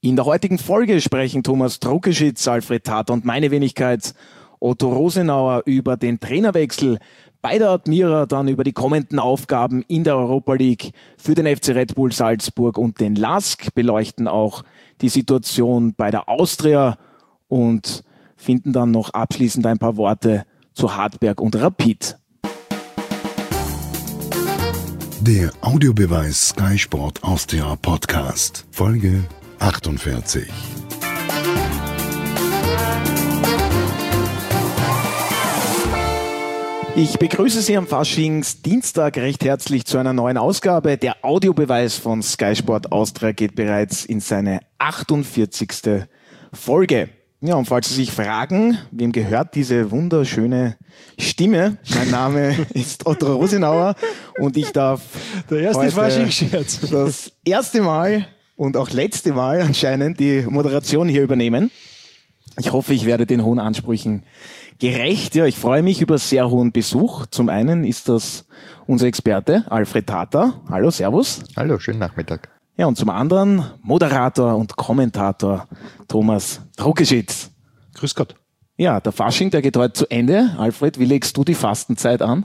In der heutigen Folge sprechen Thomas Druckeschitz, Alfred Tater und meine Wenigkeit Otto Rosenauer über den Trainerwechsel bei der Admira, dann über die kommenden Aufgaben in der Europa League für den FC Red Bull Salzburg und den LASK, beleuchten auch die Situation bei der Austria und finden dann noch abschließend ein paar Worte zu Hartberg und Rapid. Der Audiobeweis Sky Sport Austria Podcast, Folge 48. Ich begrüße Sie am Faschingsdienstag recht herzlich zu einer neuen Ausgabe. Der Audiobeweis von Sky Sport Austria geht bereits in seine 48. Folge. Ja, und falls Sie sich fragen, wem gehört diese wunderschöne Stimme? Mein Name ist Otto Rosenauer und ich darf der erste Faschingsscherz. Das erste Mal und auch letzte Mal anscheinend die Moderation hier übernehmen. Ich hoffe, ich werde den hohen Ansprüchen gerecht. Ja, ich freue mich über sehr hohen Besuch. Zum einen ist das unser Experte Alfred Tater. Hallo, servus. Hallo, schönen Nachmittag. Ja, und zum anderen Moderator und Kommentator Thomas Druckeschitz. Grüß Gott. Ja, der Fasching, der geht heute zu Ende. Alfred, wie legst du die Fastenzeit an?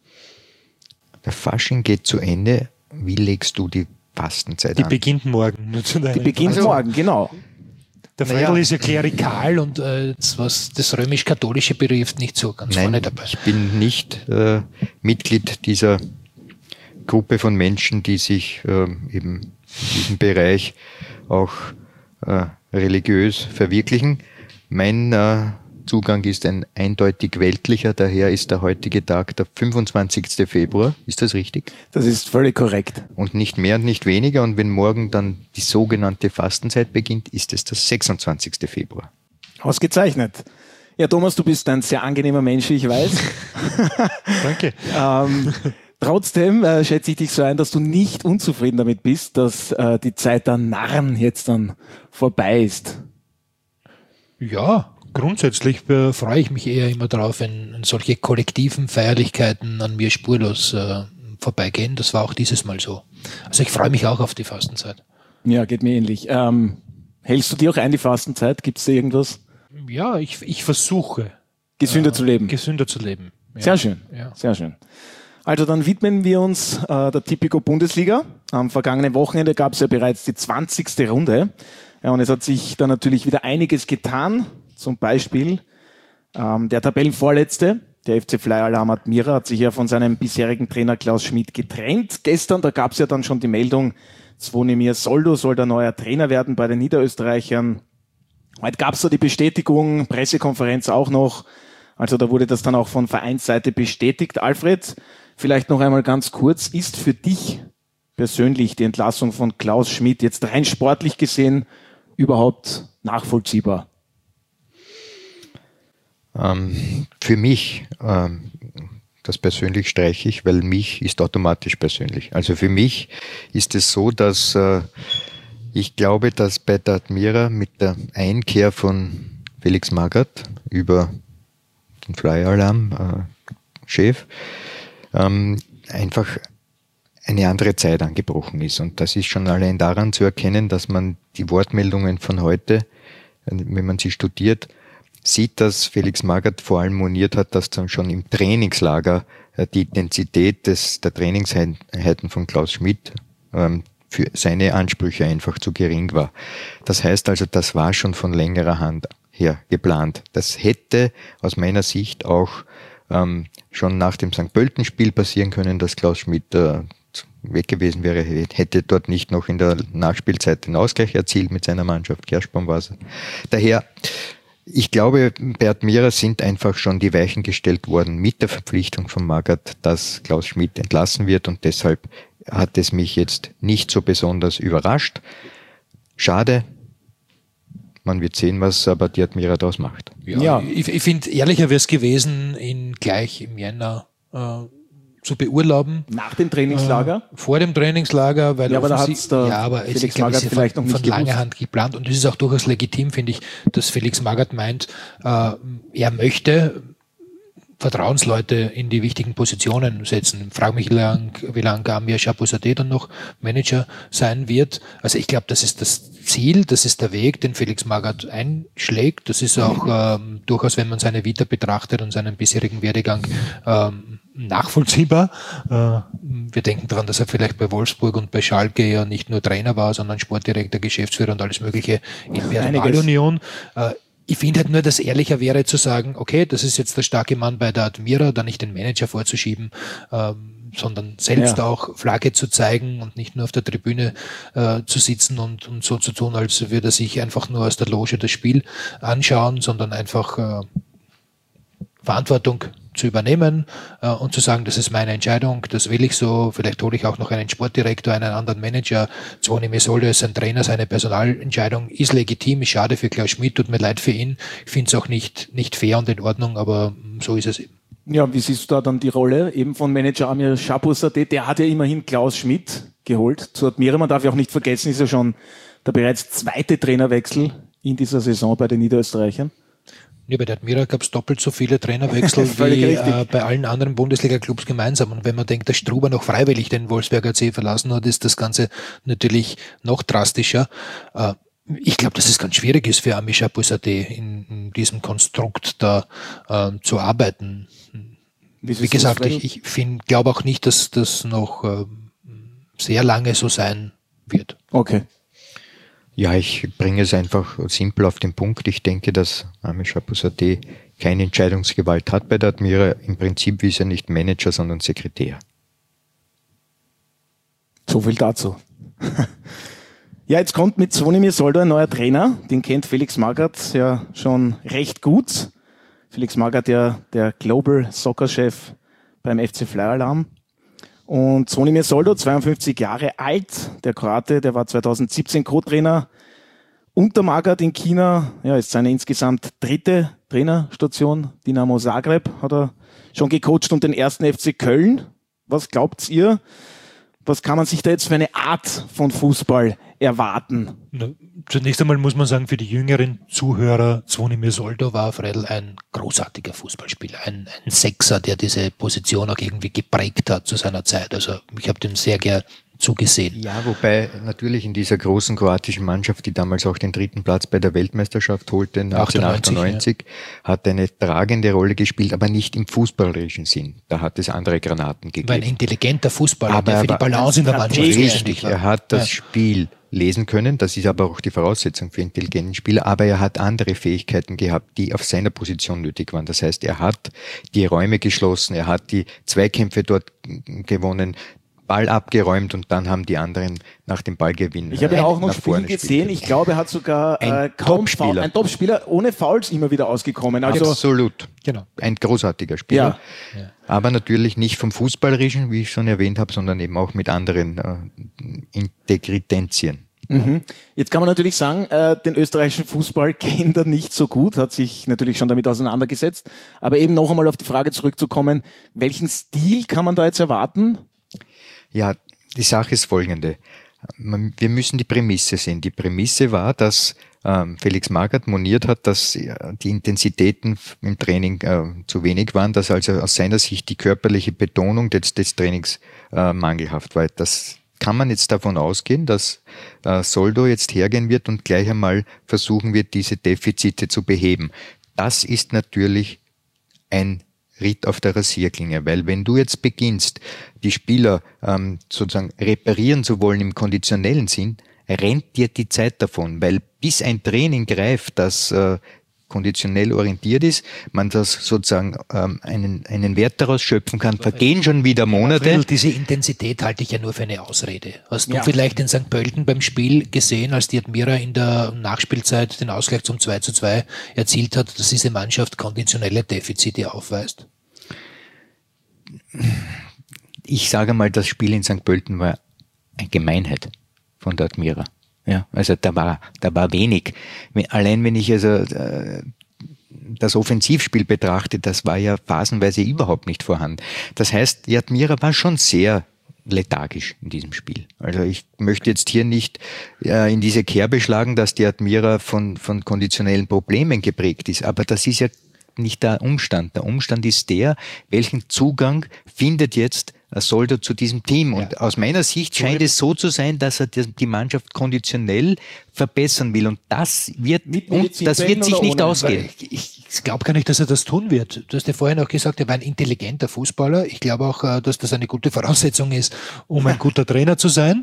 Der Fasching geht zu Ende. Wie legst du die Fastenzeit an? Die beginnt morgen. Die beginnt morgen, genau. Der Freudl ist ja klerikal und was das römisch-katholische betrifft, nicht so ganz vorne dabei. Ich bin nicht Mitglied dieser Gruppe von Menschen, die sich eben in diesem Bereich auch religiös verwirklichen. Mein Zugang ist ein eindeutig weltlicher, daher ist der heutige Tag der 25. Februar. Ist das richtig? Das ist völlig korrekt. Und nicht mehr und nicht weniger. Und wenn morgen dann die sogenannte Fastenzeit beginnt, ist es der 26. Februar. Ausgezeichnet. Ja, Thomas, du bist ein sehr angenehmer Mensch, wie ich weiß. Danke. Trotzdem schätze ich dich so ein, dass du nicht unzufrieden damit bist, dass die Zeit der Narren jetzt dann vorbei ist. Ja, grundsätzlich freue ich mich eher immer darauf, wenn solche kollektiven Feierlichkeiten an mir spurlos vorbeigehen. Das war auch dieses Mal so. Also ich freue mich auch auf die Fastenzeit. Ja, geht mir ähnlich. Hältst du dir auch ein, die Fastenzeit? Gibt es da irgendwas? Ja, ich versuche. Gesünder zu leben. Gesünder zu leben. Ja. Sehr schön, ja. Sehr schön. Also dann widmen wir uns der Tipico Bundesliga. Am vergangenen Wochenende gab es ja bereits die 20. Runde. Ja, und es hat sich da natürlich wieder einiges getan. Zum Beispiel der Tabellenvorletzte, der FC Fly Alarm Admira, hat sich ja von seinem bisherigen Trainer Klaus Schmidt getrennt. Gestern, da gab es ja dann schon die Meldung, Zvonimir Soldo soll der neue Trainer werden bei den Niederösterreichern. Heute gab es da die Bestätigung, Pressekonferenz auch noch. Also da wurde das dann auch von Vereinsseite bestätigt. Alfred, vielleicht noch einmal ganz kurz, ist für dich persönlich die Entlassung von Klaus Schmidt jetzt rein sportlich gesehen überhaupt nachvollziehbar? Für mich, das persönlich streiche ich, weil mich ist automatisch persönlich. Also für mich ist es so, dass ich glaube, dass bei der Admira mit der Einkehr von Felix Magath über den Fly Alarm Chef einfach eine andere Zeit angebrochen ist. Und das ist schon allein daran zu erkennen, dass man die Wortmeldungen von heute, wenn man sie studiert, sieht, dass Felix Magath vor allem moniert hat, dass dann schon im Trainingslager die Intensität der Trainingseinheiten von Klaus Schmidt für seine Ansprüche einfach zu gering war. Das heißt also, das war schon von längerer Hand her geplant. Das hätte aus meiner Sicht auch schon nach dem St. Pölten-Spiel passieren können, dass Klaus Schmidt weg gewesen wäre, hätte dort nicht noch in der Nachspielzeit den Ausgleich erzielt mit seiner Mannschaft. Gershbaum war es. Daher, ich glaube, bei Admira sind einfach schon die Weichen gestellt worden mit der Verpflichtung von Magath, dass Klaus Schmidt entlassen wird, und deshalb hat es mich jetzt nicht so besonders überrascht. Schade. Man wird sehen, was aber die Admira daraus macht. Ja. Ich finde, ehrlicher wäre es gewesen, ihn gleich im Jänner zu beurlauben. Nach dem Trainingslager? Vor dem Trainingslager, weil aber da hat's der aber es Felix ist, glaube ich, vielleicht noch nicht von langer Hand geplant, und es ist auch durchaus legitim, finde ich, dass Felix Magath meint, er möchte Vertrauensleute in die wichtigen Positionen setzen. Ich frage mich, wie lang Amir Chapuisateh dann noch Manager sein wird. Also ich glaube, das ist das Ziel, das ist der Weg, den Felix Magath einschlägt. Das ist auch durchaus, wenn man seine Vita betrachtet und seinen bisherigen Werdegang, nachvollziehbar. Wir denken daran, dass er vielleicht bei Wolfsburg und bei Schalke ja nicht nur Trainer war, sondern Sportdirektor, Geschäftsführer und alles Mögliche in Personalunion. Ich finde halt nur, dass ehrlicher wäre zu sagen, okay, das ist jetzt der starke Mann bei der Admira, da nicht den Manager vorzuschieben, sondern selbst auch Flagge zu zeigen und nicht nur auf der Tribüne zu sitzen und so zu tun, als würde er sich einfach nur aus der Loge das Spiel anschauen, sondern einfach Verantwortung zu übernehmen und zu sagen, das ist meine Entscheidung, das will ich so, vielleicht hole ich auch noch einen Sportdirektor, einen anderen Manager, Zvonimir Soldo ist ein Trainer, seine Personalentscheidung ist legitim, ist schade für Klaus Schmidt, tut mir leid für ihn, ich finde es auch nicht fair und in Ordnung, aber so ist es eben. Ja, wie siehst du da dann die Rolle eben von Manager Amir Chapuisateh? Der hat ja immerhin Klaus Schmidt geholt zu Admira, man darf ja auch nicht vergessen, ist ja schon der bereits zweite Trainerwechsel in dieser Saison bei den Niederösterreichern. Ja, bei der Admira gab es doppelt so viele Trainerwechsel wie bei allen anderen Bundesliga-Clubs gemeinsam. Und wenn man denkt, dass Struber noch freiwillig den Wolfsberger C verlassen hat, ist das Ganze natürlich noch drastischer. Ich glaube, dass es ganz schwierig ist für Amir Chapuisateh in diesem Konstrukt da zu arbeiten. Wie gesagt, ich glaube auch nicht, dass das noch sehr lange so sein wird. Okay. Ja, ich bringe es einfach simpel auf den Punkt. Ich denke, dass Amir Chapuisateh keine Entscheidungsgewalt hat bei der Admira. Im Prinzip ist er nicht Manager, sondern Sekretär. So viel dazu. Ja, jetzt kommt mit Zvonimir Soldo ein neuer Trainer. Den kennt Felix Magath ja schon recht gut. Felix Magath, ja der Global Soccer-Chef beim FC Flyer Alarm. Und Zvonimir Soldo, 52 Jahre alt, der Kroate, der war 2017 Co-Trainer unter Magath in China. Ja, ist seine insgesamt dritte Trainerstation. Dinamo Zagreb hat er schon gecoacht und den ersten FC Köln. Was glaubt ihr? Was kann man sich da jetzt für eine Art von Fußball erwarten? Zunächst einmal muss man sagen, für die jüngeren Zuhörer, Zvonimir Soldo war Fredl ein großartiger Fußballspieler, ein Sechser, der diese Position auch irgendwie geprägt hat zu seiner Zeit. Also ich habe dem sehr gern zugesehen. Ja, wobei natürlich in dieser großen kroatischen Mannschaft, die damals auch den dritten Platz bei der Weltmeisterschaft holte, 1998, hat eine tragende Rolle gespielt, aber nicht im fußballerischen Sinn. Da hat es andere Granaten gegeben. War ein intelligenter Fußballer, der für die Balance in der Mannschaft richtig war. Er hat das Spiel lesen können, das ist aber auch die Voraussetzung für intelligenten Spieler, aber er hat andere Fähigkeiten gehabt, die auf seiner Position nötig waren. Das heißt, er hat die Räume geschlossen, er hat die Zweikämpfe dort gewonnen, Ball abgeräumt und dann haben die anderen nach dem Ballgewinn. Ich habe ja auch noch Spiele gesehen. Ich glaube, er hat sogar ein Topspieler ohne Fouls immer wieder ausgekommen. Also absolut. Genau. Ein großartiger Spieler. Ja. Aber natürlich nicht vom Fußballerischen, wie ich schon erwähnt habe, sondern eben auch mit anderen Integritenzien. Mhm. Jetzt kann man natürlich sagen, den österreichischen Fußball kennt er nicht so gut, hat sich natürlich schon damit auseinandergesetzt. Aber eben noch einmal auf die Frage zurückzukommen, welchen Stil kann man da jetzt erwarten? Ja, die Sache ist folgende. Wir müssen die Prämisse sehen. Die Prämisse war, dass Felix Magath moniert hat, dass die Intensitäten im Training zu wenig waren, dass also aus seiner Sicht die körperliche Betonung des Trainings mangelhaft war. Das kann man jetzt davon ausgehen, dass Soldo jetzt hergehen wird und gleich einmal versuchen wird, diese Defizite zu beheben. Das ist natürlich ein Ritt auf der Rasierklinge, weil wenn du jetzt beginnst, die Spieler sozusagen reparieren zu wollen im konditionellen Sinn, rennt dir die Zeit davon, weil bis ein Training greift, das konditionell orientiert ist, man das sozusagen einen Wert daraus schöpfen kann, vergehen schon wieder Monate. Ja, diese Intensität halte ich ja nur für eine Ausrede. Hast du vielleicht in St. Pölten beim Spiel gesehen, als die Admira in der Nachspielzeit den Ausgleich zum 2:2 erzielt hat, dass diese Mannschaft konditionelle Defizite aufweist? Ich sage mal, das Spiel in St. Pölten war eine Gemeinheit von der Admira. Ja, also da war wenig. Allein wenn ich also das Offensivspiel betrachte, das war ja phasenweise überhaupt nicht vorhanden. Das heißt, die Admira war schon sehr lethargisch in diesem Spiel. Also ich möchte jetzt hier nicht in diese Kerbe schlagen, dass die Admira von konditionellen Problemen geprägt ist, aber das ist ja nicht der Umstand. Der Umstand ist der, welchen Zugang findet jetzt Soldo zu diesem Team. Und aus meiner Sicht scheint es so zu sein, dass er die Mannschaft konditionell verbessern will. Und das wird sich nicht ausgehen. Ich glaube gar nicht, dass er das tun wird. Du hast ja vorhin auch gesagt, er war ein intelligenter Fußballer. Ich glaube auch, dass das eine gute Voraussetzung ist, um ein guter Trainer zu sein.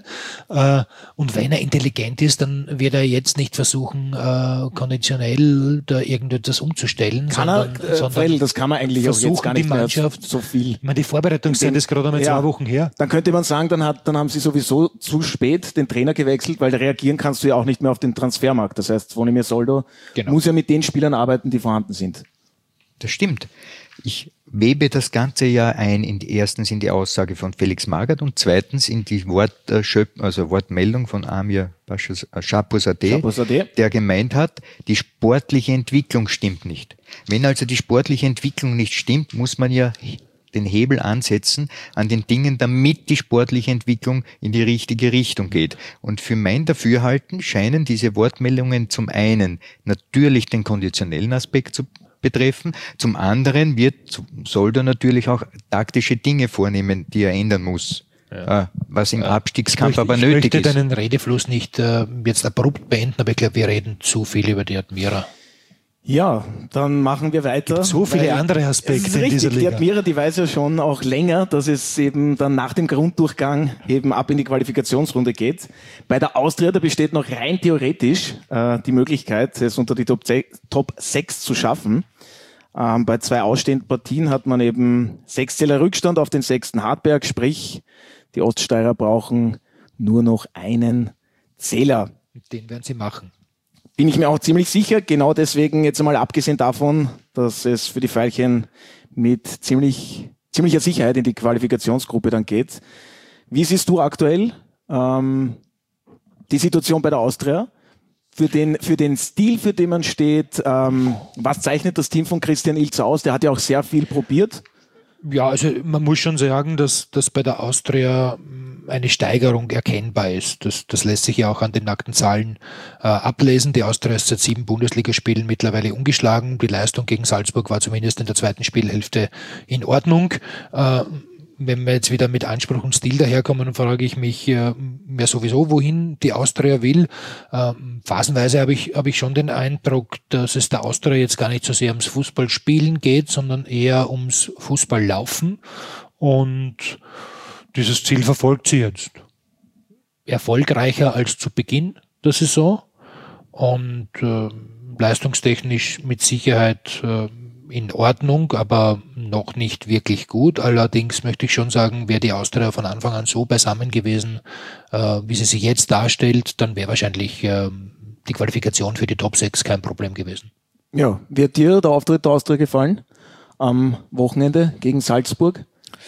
Und wenn er intelligent ist, dann wird er jetzt nicht versuchen, konditionell da irgendetwas umzustellen. Sondern das kann man eigentlich auch jetzt gar nicht mehr so viel. Ich meine, die Vorbereitungszeit ist gerade einmal 2 Wochen her. Dann könnte man sagen, dann haben sie sowieso zu spät den Trainer gewechselt, weil reagieren kannst du ja auch nicht mehr auf den Transfermarkt. Das heißt, Zvonimir Soldo muss ja mit den Spielern arbeiten, die vorhanden sind. Das stimmt. Ich webe das Ganze ja ein, erstens in die Aussage von Felix Magath und zweitens in die Wortmeldung von Amir Shahpour-Zadeh, der gemeint hat, die sportliche Entwicklung stimmt nicht. Wenn also die sportliche Entwicklung nicht stimmt, muss man ja den Hebel ansetzen an den Dingen, damit die sportliche Entwicklung in die richtige Richtung geht. Und für mein Dafürhalten scheinen diese Wortmeldungen zum einen natürlich den konditionellen Aspekt zu betreffen, zum anderen wird Soldo natürlich auch taktische Dinge vornehmen, die er ändern muss. Was im Abstiegskampf aber nötig ist. Ich möchte deinen Redefluss nicht jetzt abrupt beenden, aber ich glaube, wir reden zu viel über die Admira. Ja, dann machen wir weiter. Gibt so viele andere Aspekte in dieser Liga. Die Admira, die weiß ja schon auch länger, dass es eben dann nach dem Grunddurchgang eben ab in die Qualifikationsrunde geht. Bei der Austria, da besteht noch rein theoretisch die Möglichkeit, es unter die Top 6 zu schaffen. Bei 2 ausstehenden Partien hat man eben 6 Zähler Rückstand auf den 6. Hartberg, sprich die Oststeirer brauchen nur noch einen Zähler. Den werden sie machen. Bin ich mir auch ziemlich sicher, genau deswegen jetzt einmal abgesehen davon, dass es für die Veilchen mit ziemlicher Sicherheit in die Qualifikationsgruppe dann geht. Wie siehst du aktuell die Situation bei der Austria? Für den Stil, für den man steht, was zeichnet das Team von Christian Ilzer aus? Der hat ja auch sehr viel probiert. Ja, also man muss schon sagen, dass bei der Austria eine Steigerung erkennbar ist. Das lässt sich ja auch an den nackten Zahlen ablesen. Die Austria ist seit 7 Bundesligaspielen mittlerweile ungeschlagen. Die Leistung gegen Salzburg war zumindest in der zweiten Spielhälfte in Ordnung. Wenn wir jetzt wieder mit Anspruch und Stil daherkommen, dann frage ich mich ja sowieso, wohin die Austria will. Phasenweise habe ich schon den Eindruck, dass es der Austria jetzt gar nicht so sehr ums Fußballspielen geht, sondern eher ums Fußballlaufen. Und dieses Ziel verfolgt sie jetzt. Erfolgreicher als zu Beginn der Saison und leistungstechnisch mit Sicherheit in Ordnung, aber noch nicht wirklich gut. Allerdings möchte ich schon sagen, wäre die Austria von Anfang an so beisammen gewesen, wie sie sich jetzt darstellt, dann wäre wahrscheinlich die Qualifikation für die Top 6 kein Problem gewesen. Ja, wird dir der Auftritt der Austria gefallen am Wochenende gegen Salzburg?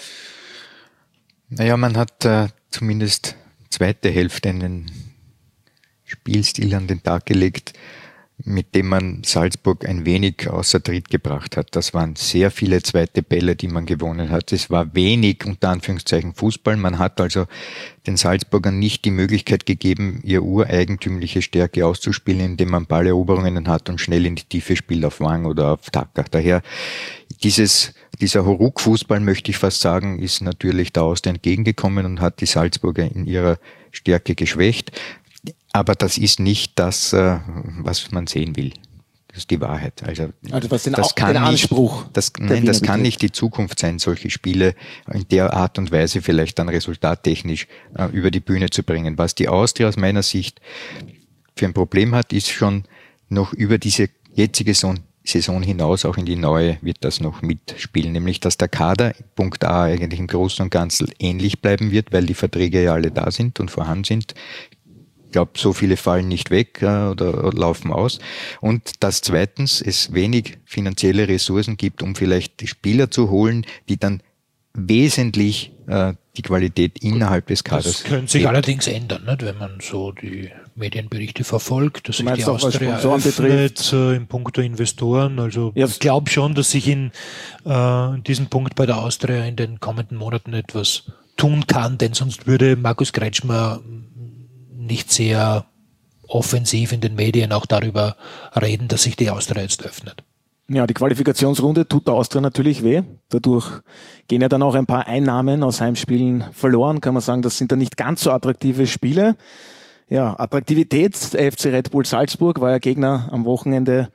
Naja, man hat zumindest zweite Hälfte einen Spielstil an den Tag gelegt, mit dem man Salzburg ein wenig außer Tritt gebracht hat. Das waren sehr viele zweite Bälle, die man gewonnen hat. Es war wenig, unter Anführungszeichen, Fußball. Man hat also den Salzburgern nicht die Möglichkeit gegeben, ihre ureigentümliche Stärke auszuspielen, indem man Balleroberungen hat und schnell in die Tiefe spielt auf Wang oder auf Tacker. Daher dieser Huruk-Fußball, möchte ich fast sagen, ist natürlich der Austria entgegengekommen und hat die Salzburger in ihrer Stärke geschwächt. Aber das ist nicht das, was man sehen will. Das ist die Wahrheit. Also was den Anspruch. Das kann nicht die Zukunft sein, solche Spiele in der Art und Weise vielleicht dann resultattechnisch über die Bühne zu bringen. Was die Austria aus meiner Sicht für ein Problem hat, ist schon noch über diese jetzige Saison hinaus, auch in die neue, wird das noch mitspielen. Nämlich, dass der Kader, Punkt A, eigentlich im Großen und Ganzen ähnlich bleiben wird, weil die Verträge ja alle da sind und vorhanden sind. Ich glaube, so viele fallen nicht weg oder laufen aus. Und dass zweitens es wenig finanzielle Ressourcen gibt, um vielleicht die Spieler zu holen, die dann wesentlich die Qualität innerhalb des Kaders. Das könnte sich allerdings ändern, nicht? Wenn man so die Medienberichte verfolgt, dass sich die Austria öffnet in puncto Investoren. Also ich glaube schon, dass sich in diesem Punkt bei der Austria in den kommenden Monaten etwas tun kann, denn sonst würde Markus Kretschmer nicht sehr offensiv in den Medien auch darüber reden, dass sich die Austria jetzt öffnet. Ja, die Qualifikationsrunde tut der Austria natürlich weh. Dadurch gehen ja dann auch ein paar Einnahmen aus Heimspielen verloren. Kann man sagen, das sind dann nicht ganz so attraktive Spiele. Ja, Attraktivität, der FC Red Bull Salzburg war ja Gegner am Wochenende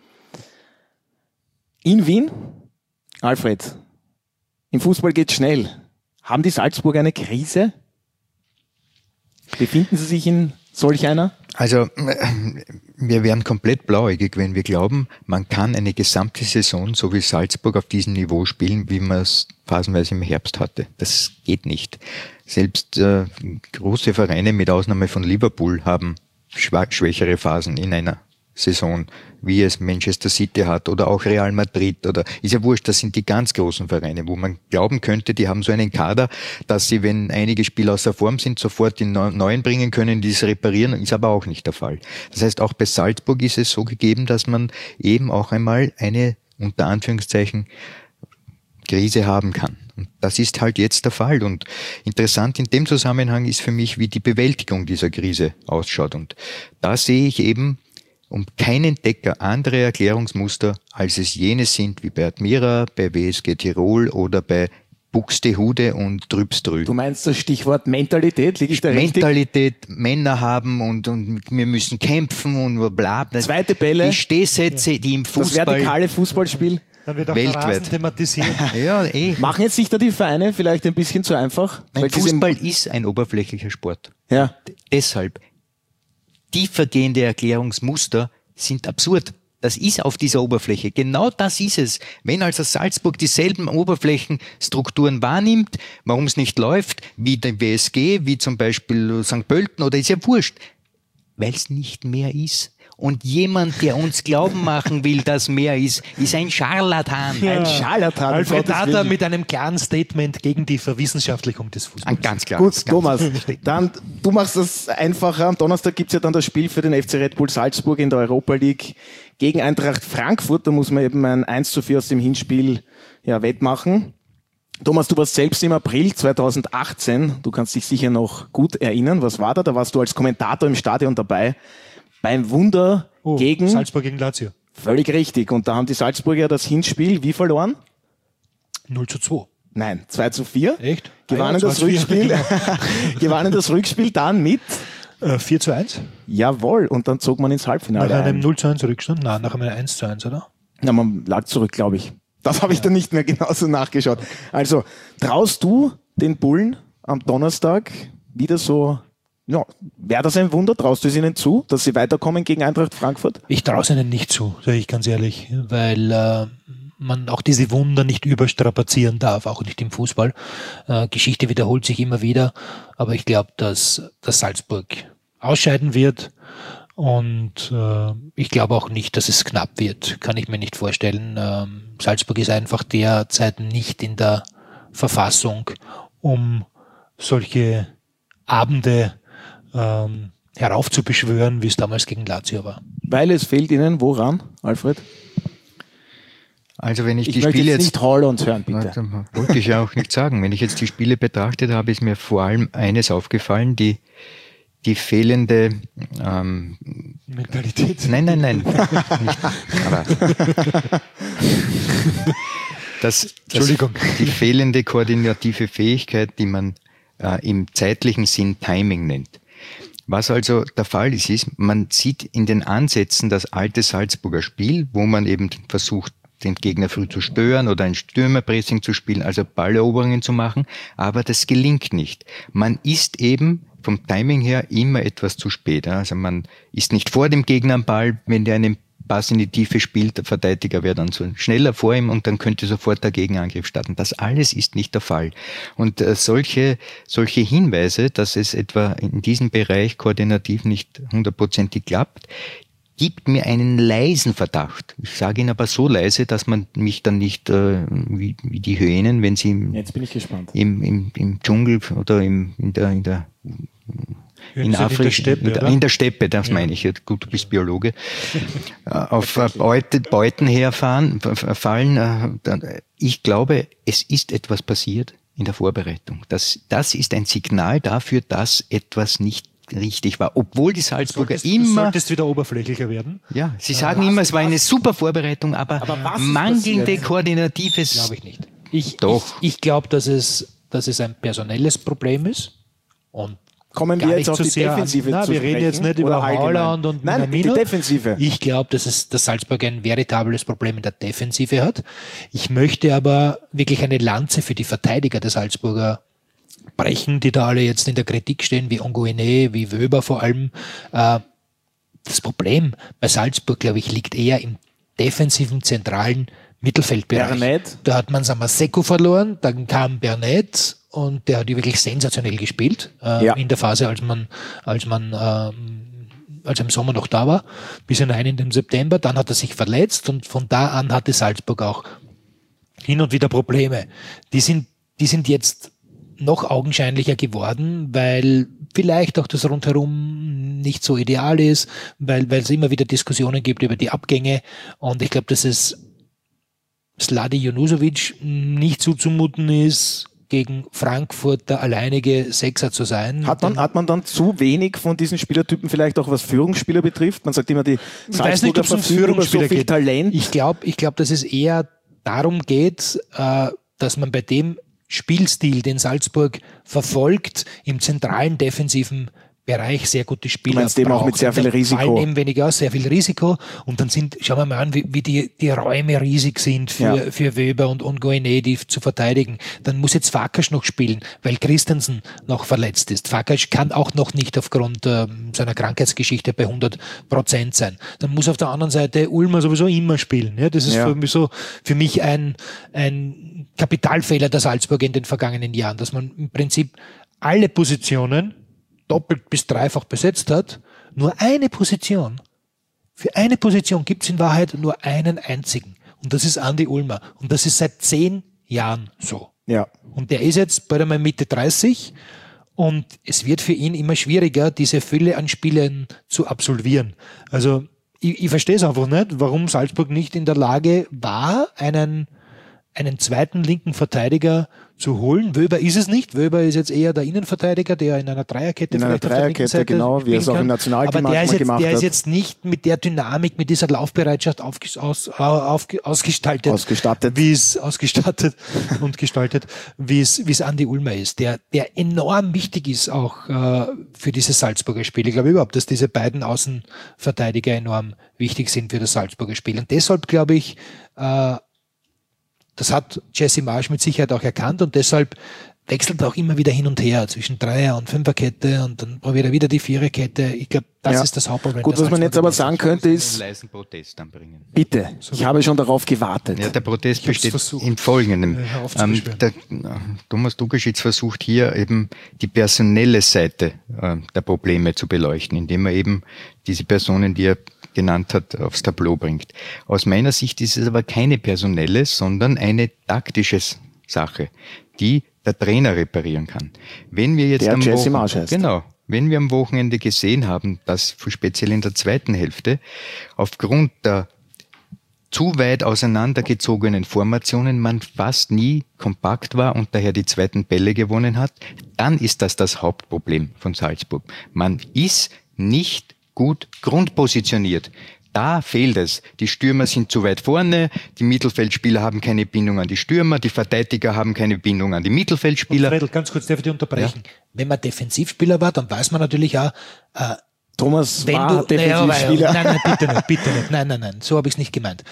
in Wien. Alfred, im Fußball geht's schnell. Haben die Salzburger eine Krise? Befinden sie sich in solch einer? Also wir wären komplett blauäugig, wenn wir glauben, man kann eine gesamte Saison, so wie Salzburg, auf diesem Niveau spielen, wie man es phasenweise im Herbst hatte. Das geht nicht. Selbst große Vereine, mit Ausnahme von Liverpool, haben schwächere Phasen in einer Saison, wie es Manchester City hat oder auch Real Madrid oder ist ja wurscht, das sind die ganz großen Vereine, wo man glauben könnte, die haben so einen Kader, dass sie, wenn einige Spieler außer Form sind, sofort die neuen bringen können, die es reparieren, ist aber auch nicht der Fall. Das heißt, auch bei Salzburg ist es so gegeben, dass man eben auch einmal eine, unter Anführungszeichen, Krise haben kann. Und das ist halt jetzt der Fall. Und interessant in dem Zusammenhang ist für mich, wie die Bewältigung dieser Krise ausschaut. Und da sehe ich eben um keinen Decker andere Erklärungsmuster, als es jene sind wie bei Admira, bei WSG Tirol oder bei Buxtehude und Trübstrü. Du meinst das Stichwort Mentalität? Liege ich da richtig? Mentalität, Männer haben und wir müssen kämpfen und bla. Zweite Bälle. Die Stehsätze, die im Fußball... Das vertikale Fußballspiel. Dann wird auch der Rasen thematisiert. Ja, Machen jetzt sich da die Vereine vielleicht ein bisschen zu einfach? Nein, Fußball ist ein oberflächlicher Sport. Ja. Deshalb, tiefergehende Erklärungsmuster sind absurd. Das ist auf dieser Oberfläche. Genau das ist es. Wenn also Salzburg dieselben Oberflächenstrukturen wahrnimmt, warum es nicht läuft, wie der WSG, wie zum Beispiel St. Pölten, oder ist ja wurscht, weil es nicht mehr ist. Und jemand, der uns glauben machen will, dass mehr ist ein Scharlatan. Ja. Ein Scharlatan. Alfred Adler mit einem klaren Statement gegen die Verwissenschaftlichung des Fußballs. Ein ganz klar. Gut, Thomas, dann, du machst das einfacher. Am Donnerstag gibt's ja dann das Spiel für den FC Red Bull Salzburg in der Europa League gegen Eintracht Frankfurt. Da muss man eben ein 1:4 aus dem Hinspiel wettmachen. Thomas, du warst selbst im April 2018. Du kannst dich sicher noch gut erinnern. Was war da? Da warst du als Kommentator im Stadion dabei. Beim Wunder gegen... Salzburg gegen Lazio. Völlig richtig. Und da haben die Salzburger das Hinspiel wie verloren? 0:2. Nein, 2:4. Echt? Gewannen das Rückspiel. Gewannen das Rückspiel dann mit 4:1. Jawohl. Und dann zog man ins Halbfinale Nach einem ein. 0:1 Rückstand? Nein, nach einem 1:1, oder? Ja, man lag zurück, glaube ich. Das habe ich dann nicht mehr genauso nachgeschaut. Also, traust du den Bullen am Donnerstag wieder so... Ja, wäre das ein Wunder? Traust du es ihnen zu, dass sie weiterkommen gegen Eintracht Frankfurt? Ich traue es ihnen nicht zu, sage ich ganz ehrlich, weil man auch diese Wunder nicht überstrapazieren darf, auch nicht im Fußball. Geschichte wiederholt sich immer wieder, aber ich glaube, dass Salzburg ausscheiden wird und ich glaube auch nicht, dass es knapp wird, kann ich mir nicht vorstellen. Salzburg ist einfach derzeit nicht in der Verfassung, um solche Abende heraufzubeschwören, wie es damals gegen Lazio war. Weil es fehlt ihnen woran, Alfred? Also wenn ich die möchte Spiele jetzt nicht Holland hören, bitte. Wollte ich ja auch nicht sagen. Wenn ich jetzt die Spiele betrachtet habe, ist mir vor allem eines aufgefallen, die fehlende Mentalität. Nein. Nicht, aber Entschuldigung. Die fehlende koordinative Fähigkeit, die man im zeitlichen Sinn Timing nennt. Was also der Fall ist, man sieht in den Ansätzen das alte Salzburger Spiel, wo man eben versucht, den Gegner früh zu stören oder ein Stürmerpressing zu spielen, also Balleroberungen zu machen, aber das gelingt nicht. Man ist eben vom Timing her immer etwas zu spät. Also man ist nicht vor dem Gegner am Ball, wenn der einen Pass in die Tiefe spielt, der Verteidiger wäre dann so schneller vor ihm und dann könnte sofort der Gegenangriff starten. Das alles ist nicht der Fall. Und solche Hinweise, dass es etwa in diesem Bereich koordinativ nicht 100%ig klappt, gibt mir einen leisen Verdacht. Ich sage ihn aber so leise, dass man mich dann nicht wie die Hyänen, wenn sie Jetzt bin ich gespannt. im Dschungel oder in Afrika, in der Steppe, das meine ich. Gut, du bist Biologe. Auf Beuten herfallen. Ich glaube, es ist etwas passiert in der Vorbereitung. Das ist ein Signal dafür, dass etwas nicht richtig war. Obwohl die Salzburger Du solltest wieder oberflächlicher werden. Ja, sie sagen immer, es war eine super Vorbereitung, aber mangelnde koordinatives... Glaube ich nicht. Ich glaube, dass es ein personelles Problem ist. Und kommen wir jetzt auf die Defensive zu wir reden jetzt nicht über Haaland und nein, die Defensive. Ich glaube, dass Salzburg ein veritables Problem in der Defensive hat. Ich möchte aber wirklich eine Lanze für die Verteidiger der Salzburger brechen, die da alle jetzt in der Kritik stehen, wie Onguene, wie Wöber vor allem. Das Problem bei Salzburg, glaube ich, liegt eher im defensiven, zentralen Mittelfeldbereich. Bernet. Da hat man Samaseko verloren, dann kam Bernet und der hat wirklich sensationell gespielt in der Phase, als er im Sommer noch da war, bis hinein in den September. Dann hat er sich verletzt und von da an hatte Salzburg auch hin und wieder Probleme. Die sind jetzt noch augenscheinlicher geworden, weil vielleicht auch das Rundherum nicht so ideal ist, weil es immer wieder Diskussionen gibt über die Abgänge und ich glaube, dass es Sladi Junusovic nicht zuzumuten ist, gegen Frankfurt der alleinige Sechser zu sein. Hat man dann zu wenig von diesen Spielertypen vielleicht auch was Führungsspieler betrifft? Man sagt immer, die Salzburger verfügen über so viel Talent. Ich glaube, dass es eher darum geht, dass man bei dem Spielstil, den Salzburg verfolgt, im zentralen defensiven Bereich sehr gute Spieler. Du meinst eben auch mit sehr viel Risiko. Eben weniger aus, sehr viel Risiko. Und dann schauen wir mal an, wie die Räume riesig sind für Wöber und Onguene, die zu verteidigen. Dann muss jetzt Farkas noch spielen, weil Christensen noch verletzt ist. Farkas kann auch noch nicht aufgrund seiner Krankheitsgeschichte bei 100% sein. Dann muss auf der anderen Seite Ulmer sowieso immer spielen. Ja, das ist für mich ein Kapitalfehler der Salzburg in den vergangenen Jahren, dass man im Prinzip alle Positionen doppelt bis dreifach besetzt hat, nur eine Position. Für eine Position gibt es in Wahrheit nur einen einzigen. Und das ist Andi Ulmer. Und das ist seit 10 Jahren so. Ja. Und der ist jetzt bald einmal Mitte 30 und es wird für ihn immer schwieriger, diese Fülle an Spielen zu absolvieren. Also ich verstehe es einfach nicht, warum Salzburg nicht in der Lage war, einen zweiten linken Verteidiger zu holen. Wöber ist es nicht. Wöber ist jetzt eher der Innenverteidiger, der in einer Dreierkette genau, wie er es auch im Nationalteam gemacht hat. Der ist jetzt nicht mit der Dynamik, mit dieser Laufbereitschaft ausgestattet, wie es Andi Ulmer ist, der enorm wichtig ist auch für dieses Salzburger Spiel. Ich glaube überhaupt, dass diese beiden Außenverteidiger enorm wichtig sind für das Salzburger Spiel. Und deshalb glaube ich, das hat Jesse Marsch mit Sicherheit auch erkannt und deshalb wechselt er auch immer wieder hin und her zwischen Dreier- und Fünferkette und dann probiert er wieder die Viererkette. Ich glaube, das ist das Hauptproblem. Gut, was man jetzt aber sagen könnte ist, einen leisen Protest anbringen. Bitte, ich habe schon darauf gewartet. Ja, der Protest besteht im Folgenden. Thomas Dugaschitz versucht hier eben die personelle Seite der Probleme zu beleuchten, indem er eben diese Personen, die er genannt hat, aufs Tableau bringt. Aus meiner Sicht ist es aber keine personelle, sondern eine taktische Sache, die der Trainer reparieren kann. Wenn wir jetzt wenn wir am Wochenende gesehen haben, dass speziell in der zweiten Hälfte aufgrund der zu weit auseinandergezogenen Formationen man fast nie kompakt war und daher die zweiten Bälle gewonnen hat, dann ist das Hauptproblem von Salzburg. Man ist nicht gut grundpositioniert. Da fehlt es. Die Stürmer sind zu weit vorne, die Mittelfeldspieler haben keine Bindung an die Stürmer, die Verteidiger haben keine Bindung an die Mittelfeldspieler. Fredl, ganz kurz, darf ich dich unterbrechen? Ja. Wenn man Defensivspieler war, dann weiß man natürlich auch, Thomas war Defensivspieler. Nein, bitte nicht. Nein, so habe ich es nicht gemeint.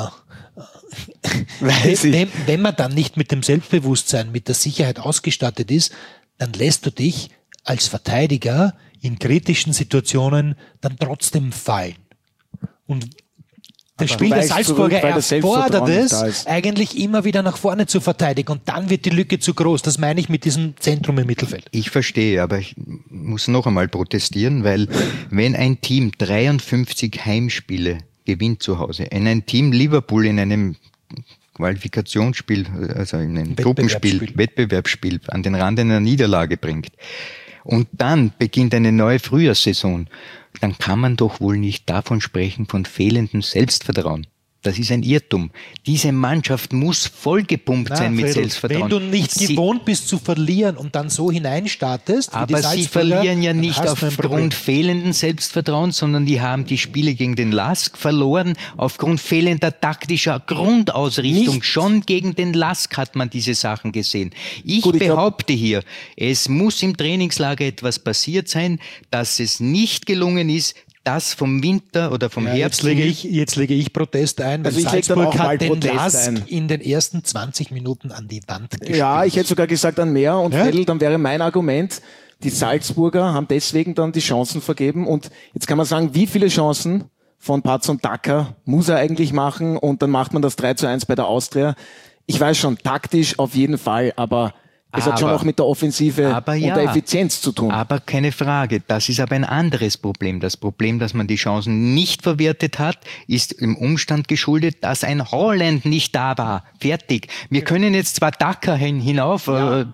Wenn man dann nicht mit dem Selbstbewusstsein, mit der Sicherheit ausgestattet ist, dann lässt du dich als Verteidiger in kritischen Situationen dann trotzdem fallen. Und das Spiel der Salzburger erfordert es, eigentlich immer wieder nach vorne zu verteidigen und dann wird die Lücke zu groß. Das meine ich mit diesem Zentrum im Mittelfeld. Ich verstehe, aber ich muss noch einmal protestieren, weil wenn ein Team 53 Heimspiele gewinnt zu Hause, ein Team Liverpool in einem Qualifikationsspiel, also in einem Wettbewerbsspiel an den Rand einer Niederlage bringt und dann beginnt eine neue Frühjahrssaison, dann kann man doch wohl nicht davon sprechen, von fehlendem Selbstvertrauen. Das ist ein Irrtum. Diese Mannschaft muss vollgepumpt sein mit Fredl, Selbstvertrauen. wenn du nicht gewohnt bist zu verlieren und dann so hineinstartest, aber sie verlieren ja nicht aufgrund fehlenden Selbstvertrauens, sondern die haben die Spiele gegen den LASK verloren aufgrund fehlender taktischer Grundausrichtung. Schon gegen den LASK hat man diese Sachen gesehen. Ich behaupte hier, es muss im Trainingslager etwas passiert sein, dass es nicht gelungen ist, das vom Winter oder vom Herbst. Jetzt lege ich Protest ein, weil Salzburg hat den LASK in den ersten 20 Minuten an die Wand gespielt. Ja, ich hätte sogar gesagt an mehr und Fredl, dann wäre mein Argument, die Salzburger haben deswegen dann die Chancen vergeben und jetzt kann man sagen, wie viele Chancen von Paz und Dacker muss er eigentlich machen und dann macht man das 3:1 bei der Austria. Ich weiß schon, taktisch auf jeden Fall, aber es hat schon auch mit der Offensive und der Effizienz zu tun. Aber keine Frage, das ist aber ein anderes Problem. Das Problem, dass man die Chancen nicht verwertet hat, ist im Umstand geschuldet, dass ein Holland nicht da war. Fertig. Wir können jetzt zwar Dacker heben auf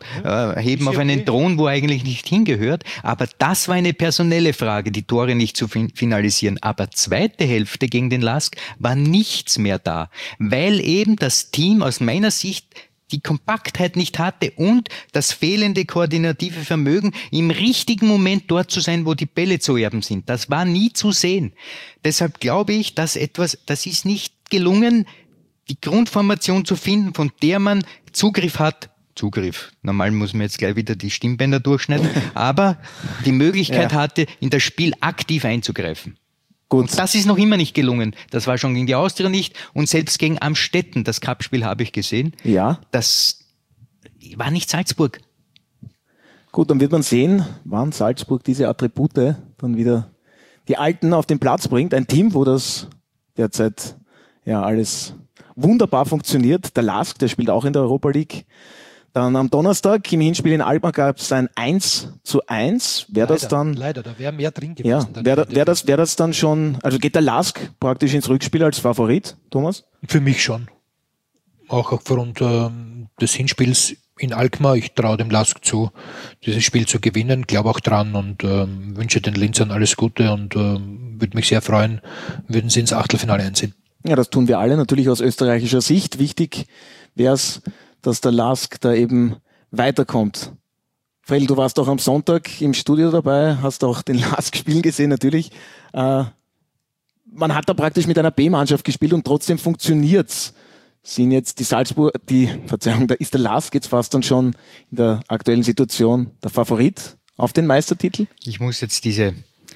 einen Thron, wo er eigentlich nicht hingehört, aber das war eine personelle Frage, die Tore nicht zu finalisieren. Aber zweite Hälfte gegen den LASK war nichts mehr da, weil eben das Team aus meiner Sicht die Kompaktheit nicht hatte und das fehlende koordinative Vermögen, im richtigen Moment dort zu sein, wo die Bälle zu erben sind. Das war nie zu sehen. Deshalb glaube ich, das ist nicht gelungen, die Grundformation zu finden, von der man Zugriff hat. Normal muss man jetzt gleich wieder die Stimmbänder durchschneiden, aber die Möglichkeit hatte, in das Spiel aktiv einzugreifen. Gut. Und das ist noch immer nicht gelungen. Das war schon gegen die Austria nicht und selbst gegen Amstetten, das Cup-Spiel habe ich gesehen. Ja. Das war nicht Salzburg. Gut, dann wird man sehen, wann Salzburg diese Attribute dann wieder die Alten auf den Platz bringt. Ein Team, wo das derzeit alles wunderbar funktioniert. Der LASK, der spielt auch in der Europa League. Dann am Donnerstag im Hinspiel in Alkmaar gab es ein 1:1. Leider, da wäre mehr drin gewesen. Ja, wäre das dann schon, also geht der LASK praktisch ins Rückspiel als Favorit, Thomas? Für mich schon. Auch aufgrund des Hinspiels in Alkmaar. Ich traue dem LASK zu, dieses Spiel zu gewinnen, glaube auch dran und wünsche den Linzern alles Gute und würde mich sehr freuen, würden sie ins Achtelfinale einziehen. Ja, das tun wir alle natürlich aus österreichischer Sicht. Wichtig wäre es, dass der LASK da eben weiterkommt. Fredl, du warst auch am Sonntag im Studio dabei, hast auch den LASK spielen gesehen natürlich. Man hat da praktisch mit einer B-Mannschaft gespielt und trotzdem funktioniert's. Sind jetzt da ist der LASK jetzt fast dann schon in der aktuellen Situation der Favorit auf den Meistertitel? Ich muss jetzt diese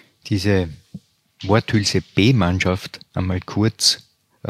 Worthülse B-Mannschaft einmal kurz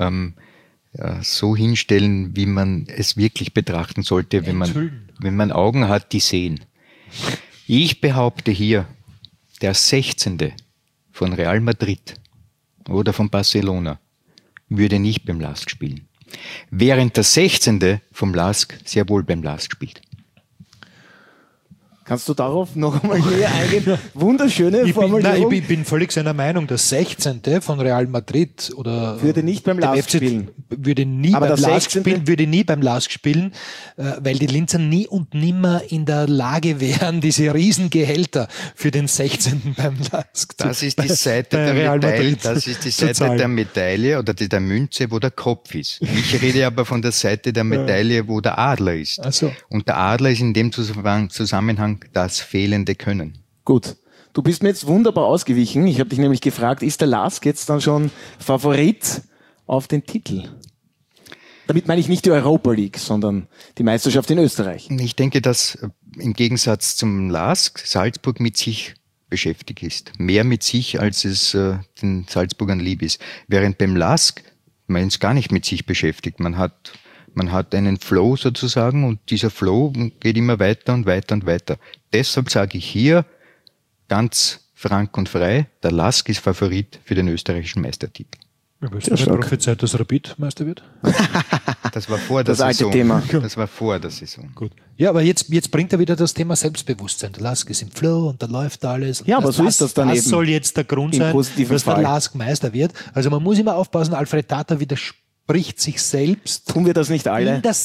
so hinstellen, wie man es wirklich betrachten sollte, wenn man Augen hat, die sehen. Ich behaupte hier, der 16. von Real Madrid oder von Barcelona würde nicht beim LASK spielen, während der 16. vom LASK sehr wohl beim LASK spielt. Kannst du darauf noch einmal näher eingehen? Wunderschöne Formulierung. Ich bin völlig seiner Meinung. Der 16. von Real Madrid oder würde nicht beim LASK spielen. Würde nie beim LASK spielen, weil die Linzer nie und nimmer in der Lage wären, diese Riesengehälter für den 16. beim LASK Das ist die Seite der Medaille oder der Münze, wo der Kopf ist. Ich rede aber von der Seite der Medaille, wo der Adler ist. So. Und der Adler ist in dem Zusammenhang das fehlende Können. Gut. Du bist mir jetzt wunderbar ausgewichen. Ich habe dich nämlich gefragt, ist der LASK jetzt dann schon Favorit auf den Titel? Damit meine ich nicht die Europa League, sondern die Meisterschaft in Österreich. Ich denke, dass im Gegensatz zum LASK Salzburg mit sich beschäftigt ist. Mehr mit sich, als es den Salzburgern lieb ist. Während beim LASK man ist gar nicht mit sich beschäftigt. Man hat einen Flow sozusagen und dieser Flow geht immer weiter und weiter und weiter. Deshalb sage ich hier ganz frank und frei, der LASK ist Favorit für den österreichischen Meistertitel. Ja, ist nicht prophezeit, dass Rapid Meister wird? Das war vor der Saison. Thema. Das war vor der Saison. Gut. Ja, aber jetzt bringt er wieder das Thema Selbstbewusstsein. Der LASK ist im Flow und da läuft alles. Ja, aber so ist das dann eben. Das soll jetzt der Grund sein, dass der LASK Meister wird. Also man muss immer aufpassen, Alfred Tata widerspricht sich selbst. Tun wir das nicht alle? In der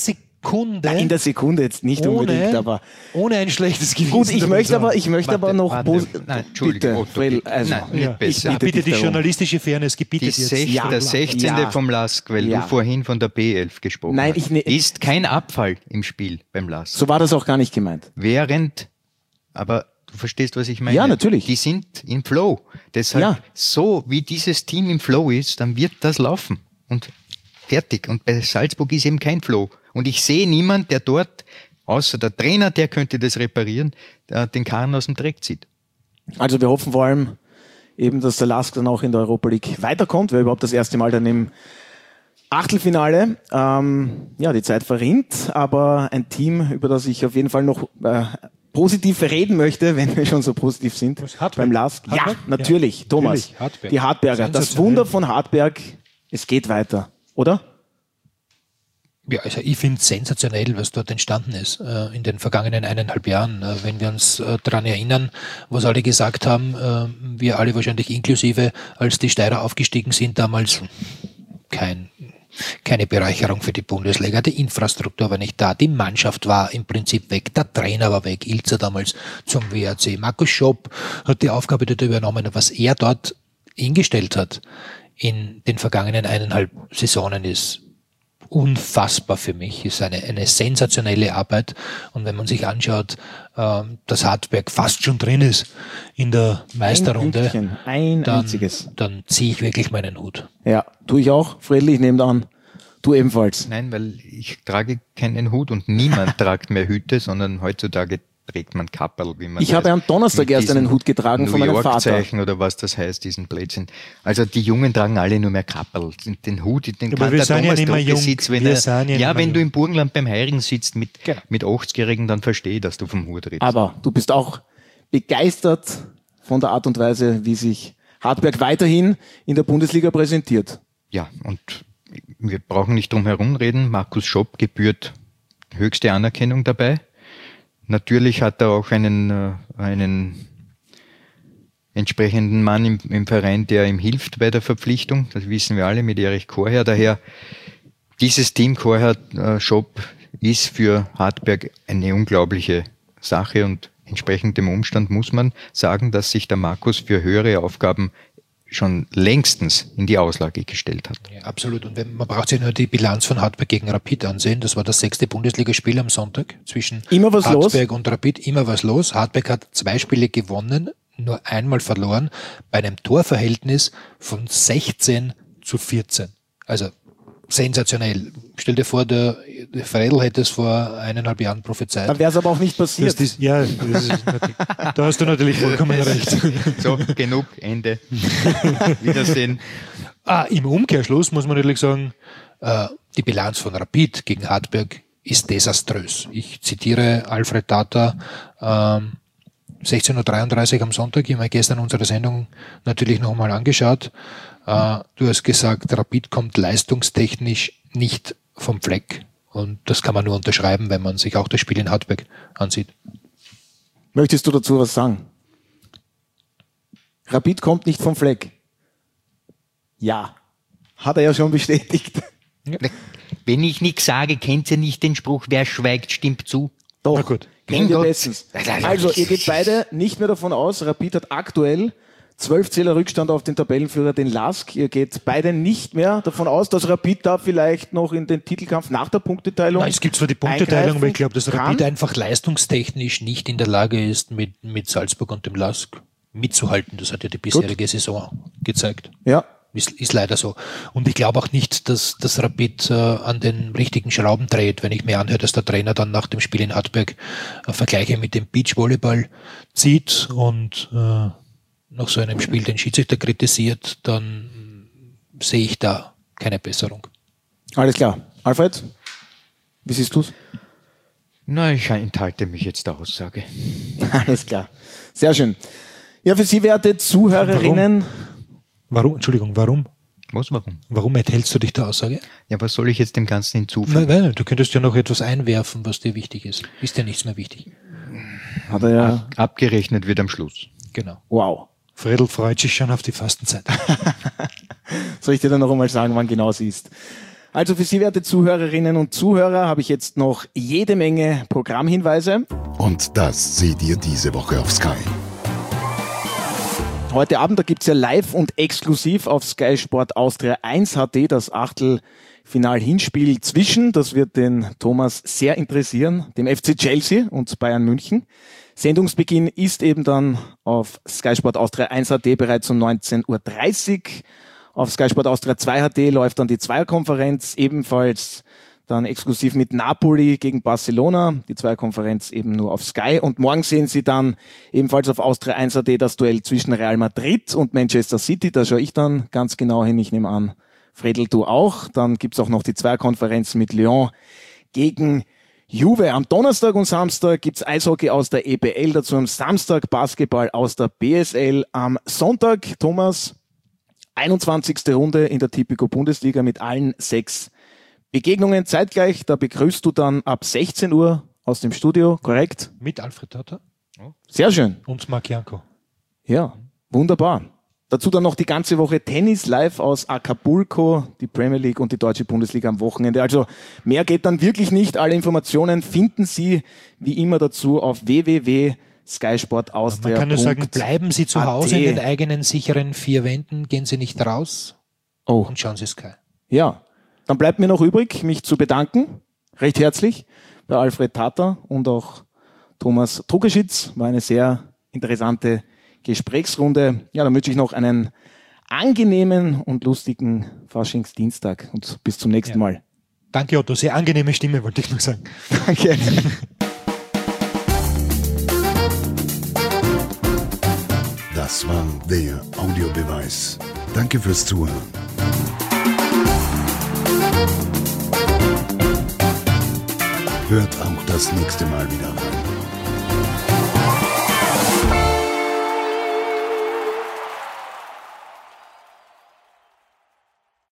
Sekunde. In der Sekunde jetzt nicht unbedingt, aber ohne ein schlechtes Gewissen. gut, ich möchte aber noch Nein, Entschuldigung, bitte, also, nicht besser. Ich bitte die journalistische Fairness gebietet jetzt. Der 16. vom LASK, weil du vorhin von der B11 gesprochen hast, ist kein Abfall im Spiel beim LASK. So war das auch gar nicht gemeint. Aber du verstehst, was ich meine? Ja, natürlich. Die sind im Flow. Deshalb, so wie dieses Team im Flow ist, dann wird das laufen. Und fertig. Und bei Salzburg ist eben kein Flow. Und ich sehe niemand, der dort, außer der Trainer, der könnte das reparieren, den Karren aus dem Dreck zieht. Also wir hoffen vor allem eben, dass der LASK dann auch in der Europa League weiterkommt, weil überhaupt das erste Mal dann im Achtelfinale. Die Zeit verrinnt, aber ein Team, über das ich auf jeden Fall noch positiv reden möchte, wenn wir schon so positiv sind, beim LASK. Ja, natürlich, ja, Thomas. Natürlich. Hartberg. Die Hartberger. Das Wunder von Hartberg, es geht weiter, oder? Ja, also ich finde es sensationell, was dort entstanden ist in den vergangenen 1,5 Jahren. Wenn wir uns daran erinnern, was alle gesagt haben, wir alle wahrscheinlich inklusive, als die Steirer aufgestiegen sind, damals keine Bereicherung für die Bundesliga. Die Infrastruktur war nicht da, die Mannschaft war im Prinzip weg, der Trainer war weg, Ilzer damals zum WRC. Markus Schopp hat die Aufgabe dort übernommen. Was er dort hingestellt hat in den vergangenen 1,5 Saisonen ist unfassbar für mich, ist eine sensationelle Arbeit. Und wenn man sich anschaut, dass Hartberg fast schon drin ist in der Meisterrunde, dann ziehe ich wirklich meinen Hut. Ja, tue ich auch. Friedrich, ich nehme an, du ebenfalls. Nein, weil ich trage keinen Hut und niemand tragt mehr Hüte, sondern heutzutage trägt man Kapperl, wie man Ich habe am Donnerstag erst einen Hut getragen von meinem Vater. Zeichen oder was das heißt, diesen Blödsinn. Also die Jungen tragen alle nur mehr Kapperl. Den Hut, den kann der Thomas Drocke sitzt, wenn du im Burgenland beim Heirigen sitzt mit 80-Jährigen, dann verstehe ich, dass du vom Hut redest. Aber du bist auch begeistert von der Art und Weise, wie sich Hartberg weiterhin in der Bundesliga präsentiert. Ja, und wir brauchen nicht drum herum reden. Markus Schopp gebührt höchste Anerkennung dabei. Natürlich hat er auch einen entsprechenden Mann im Verein, der ihm hilft bei der Verpflichtung. Das wissen wir alle mit Erich Korher. Daher, dieses Team Korher Schopp ist für Hartberg eine unglaubliche Sache und entsprechend dem Umstand muss man sagen, dass sich der Markus für höhere Aufgaben schon längstens in die Auslage gestellt hat. Ja, absolut. Und man braucht sich nur die Bilanz von Hartberg gegen Rapid ansehen. Das war das 6. Bundesligaspiel am Sonntag zwischen Hartberg und Rapid. Immer was los. Hartberg hat 2 Spiele gewonnen, nur einmal verloren, bei einem Torverhältnis von 16:14. Also sensationell. Stell dir vor, der Freidl hätte es vor 1,5 Jahren prophezeit. Dann wäre es aber auch nicht passiert. Da hast du natürlich vollkommen recht. So, genug, Ende. Wiedersehen. Im Umkehrschluss muss man natürlich sagen, die Bilanz von Rapid gegen Hartberg ist desaströs. Ich zitiere Alfred Tata, 16:33 Uhr am Sonntag. Ich habe mir gestern unsere Sendung natürlich noch einmal angeschaut. Du hast gesagt, Rapid kommt leistungstechnisch nicht vom Fleck. Und das kann man nur unterschreiben, wenn man sich auch das Spiel in Hartberg ansieht. Möchtest du dazu was sagen? Rapid kommt nicht vom Fleck. Ja, hat er ja schon bestätigt. Ja. Wenn ich nichts sage, kennt ihr nicht den Spruch, wer schweigt, stimmt zu. Doch, gut. Kennen wir bestens. Also, ihr geht beide nicht mehr davon aus, Rapid hat aktuell 12 Zähler Rückstand auf den Tabellenführer, den LASK. Ihr geht beide nicht mehr davon aus, dass Rapid da vielleicht noch in den Titelkampf nach der Punkteteilung Nein, es gibt zwar die Punkteteilung, aber ich glaube, dass Rapid einfach leistungstechnisch nicht in der Lage ist, mit Salzburg und dem LASK mitzuhalten. Das hat ja die bisherige Saison gezeigt. Ja. Ist leider so. Und ich glaube auch nicht, dass das Rapid an den richtigen Schrauben dreht. Wenn ich mir anhöre, dass der Trainer dann nach dem Spiel in Hartberg Vergleiche mit dem Beachvolleyball zieht und nach so einem Spiel den Schiedsrichter kritisiert, dann sehe ich da keine Besserung. Alles klar. Alfred, wie siehst du es? Na, ich enthalte mich jetzt der Aussage. Alles klar. Sehr schön. Ja, für Sie, werte Zuhörerinnen... Warum? Warum? Was, warum? Warum enthältst du dich der Aussage? Ja, was soll ich jetzt dem Ganzen hinzufügen? Nein, du könntest ja noch etwas einwerfen, was dir wichtig ist. Ist dir nichts mehr wichtig? Hat er ja... Abgerechnet wird am Schluss. Genau. Wow. Friedl freut sich schon auf die Fastenzeit. Soll ich dir dann noch einmal sagen, wann genau sie ist? Also für Sie, werte Zuhörerinnen und Zuhörer, habe ich jetzt noch jede Menge Programmhinweise. Und das seht ihr diese Woche auf Sky. Heute Abend, da gibt's ja live und exklusiv auf Sky Sport Austria 1 HD das Achtelfinal-Hinspiel zwischen, das wird den Thomas sehr interessieren, dem FC Chelsea und Bayern München. Sendungsbeginn ist eben dann auf Sky Sport Austria 1 HD bereits um 19:30 Uhr. Auf Sky Sport Austria 2 HD läuft dann die Zweierkonferenz, ebenfalls dann exklusiv mit Napoli gegen Barcelona, die Zweierkonferenz eben nur auf Sky. Und morgen sehen Sie dann ebenfalls auf Austria 1 HD das Duell zwischen Real Madrid und Manchester City. Da schaue ich dann ganz genau hin. Ich nehme an, Fredel, du auch. Dann gibt's auch noch die Zweierkonferenz mit Lyon gegen Juve. Am Donnerstag und Samstag gibt's Eishockey aus der EBL, dazu am Samstag Basketball aus der BSL. Am Sonntag, Thomas, 21. Runde in der Tipico Bundesliga mit allen 6 Begegnungen zeitgleich. Da begrüßt du dann ab 16 Uhr aus dem Studio, korrekt? Mit Alfred Tata. Sehr schön. Und Marc Janko. Ja, wunderbar. Dazu dann noch die ganze Woche Tennis live aus Acapulco, die Premier League und die Deutsche Bundesliga am Wochenende. Also mehr geht dann wirklich nicht. Alle Informationen finden Sie wie immer dazu auf www.skysportaustria.at. Man kann nur sagen, bleiben Sie zu Hause in den eigenen sicheren 4 Wänden, gehen Sie nicht raus und schauen Sie Sky. Ja, dann bleibt mir noch übrig, mich zu bedanken, recht herzlich, bei Alfred Tata und auch Thomas Trukeschitz. War eine sehr interessante Gesprächsrunde. Ja, dann wünsche ich noch einen angenehmen und lustigen Faschingsdienstag und bis zum nächsten Mal. Danke, Otto. Sehr angenehme Stimme, wollte ich nur sagen. Danke. Das war der Audiobeweis. Danke fürs Zuhören. Hört auch das nächste Mal wieder rein.